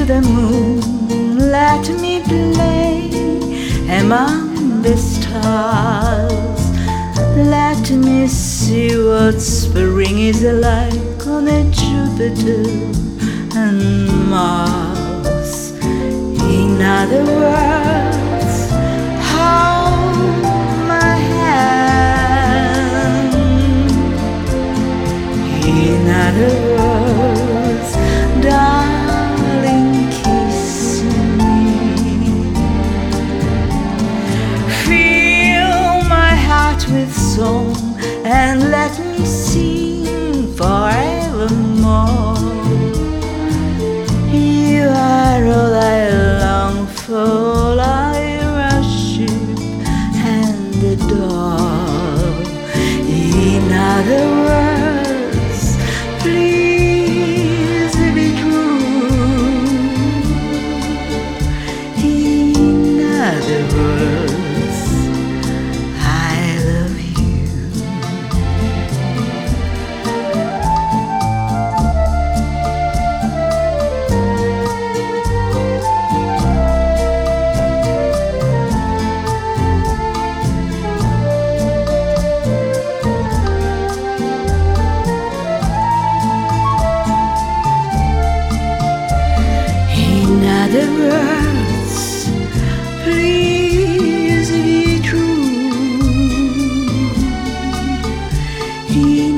the moon, let me play among the stars. Let me see what spring is like on a Jupiter and Mars. In other words, hold my hand. In other words, darling, kiss me. Fill my heart with song and let me sing forevermore. You are all I long for, I worship and adore. In other words, please be true. In other words, I love you. In other words, please be true. In